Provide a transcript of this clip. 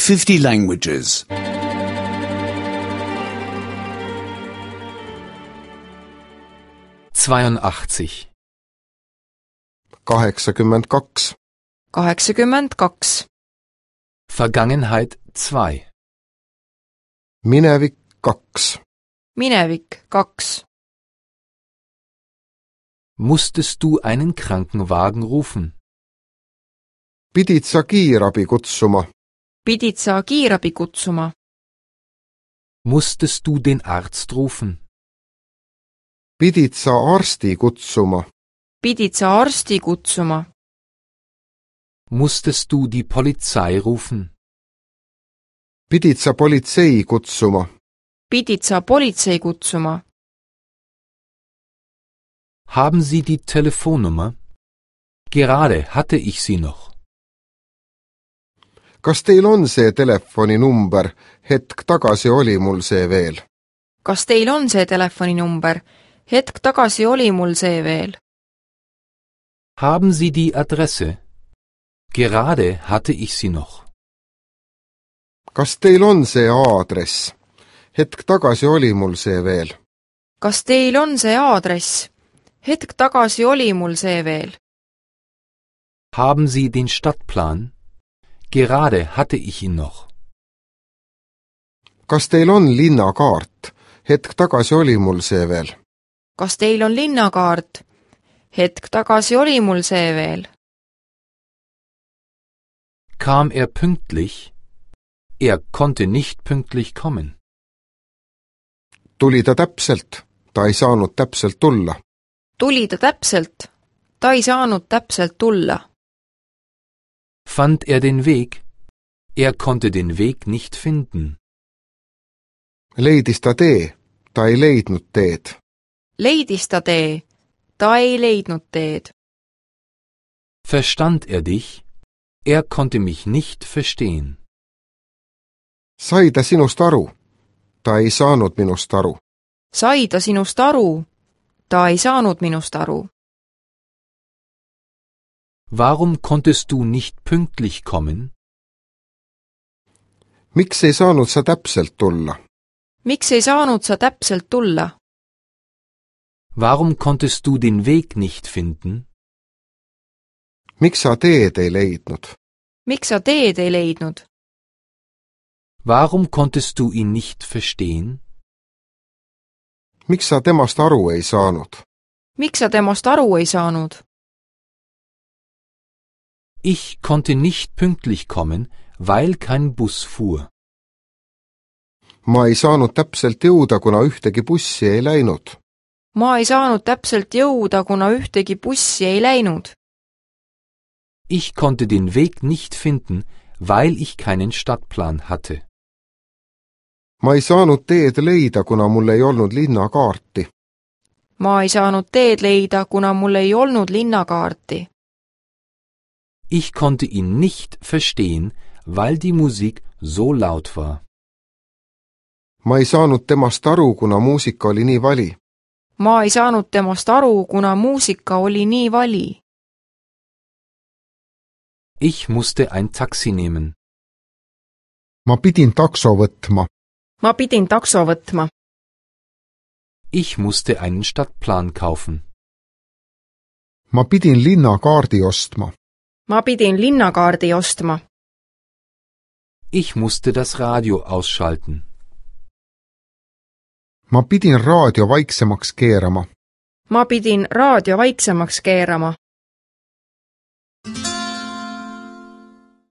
50 languages. 82. 82. 82. Vergangenheit 2. Minevik 2. Minevik 2. Musstest du einen Krankenwagen rufen? Pidid sa kiirabi kutsuma? Pidid sa kiirabi kutsuma? Musstest du den Arzt rufen? Pidid sa arsti kutsuma? Pidid sa arsti kutsuma? Musstest du die Polizei rufen? Pidid sa politsei kutsuma? Pidid sa politsei kutsuma? Haben Sie die Telefonnummer? Gerade hatte ich sie noch. Kas teil on see telefoninumber? Hetk tagasi oli mul see veel. Kas teil on see telefoninumber? Hetk tagasi oli mul see veel. Haben Sie die Adresse? Gerade hatte ich sie noch. Kas teil on see aadress? Hetk tagasi oli mul see veel. Kas teil on see aadress? Hetk tagasi oli mul see veel. Haben Sie den Stadtplan? Gerade hatte ich ihn noch. Kas teil on linnakaart? Hetk tagasi oli mul see veel. Kas teil on linnakaart? Hetk tagasi oli mul see veel. Kam er pünktlich? Er konnte nicht pünktlich kommen. Tuli ta täpselt? Ta ei saanud täpselt tulla. Tuli ta täpselt? Ta ei saanud täpselt tulla. Fand er den Weg? Er konnte den Weg nicht finden. Leidis ta tee? Ta ei leidnud teed. Leidis ta tee? Ta ei leidnud teed. Verstand er dich? Er konnte mich nicht verstehen. Sai ta sinust aru? Ta ei saanud minust aru. Sai ta sinust aru? Ta ei saanud minust aru. Warum konntest du nicht pünktlich kommen? Miks ei saanud sa täpselt tulla? Miks ei saanud sa täpselt tulla? Warum konntest du den Weg nicht finden? Miks sa teed ei leidnud? Miks sa teed ei leidnud? Warum konntest du ihn nicht verstehen? Miks sa temast aru ei saanud? Miks sa temast aru ei saanud? Ich konnte nicht pünktlich kommen, weil kein Bus fuhr. Ma ei saanud täpselt jõuda, kuna ühtegi bussi ei läinud. Ma ei saanud täpselt jõuda, kuna ühtegi bussi ei läinud. Ich konnte den Weg nicht finden, weil ich keinen Stadtplan hatte. Ma ei saanud teed leida, kuna mul ei olnud linnakaarti. Ma ei saanud teed leida, kuna mul ei olnud linnakaarti. Ich konnte ihn nicht verstehen, weil die Musik so laut war. Ma ei saanud temast aru, kuna muusika oli nii vali. Ma ei saanud temast aru, kuna muusika oli nii vali. Ich musste ein Taxi nehmen. Ma pidin takso võtma. Ma pidin takso võtma. Ich musste einen Stadtplan kaufen. Ma pidin linnakaardi ostma. Ma pidin linnakaardi ostma. Ich musste das Radio ausschalten. Ma pidin raadio vaiksemaks keerama. Ma pidin raadio vaiksemaks keerama.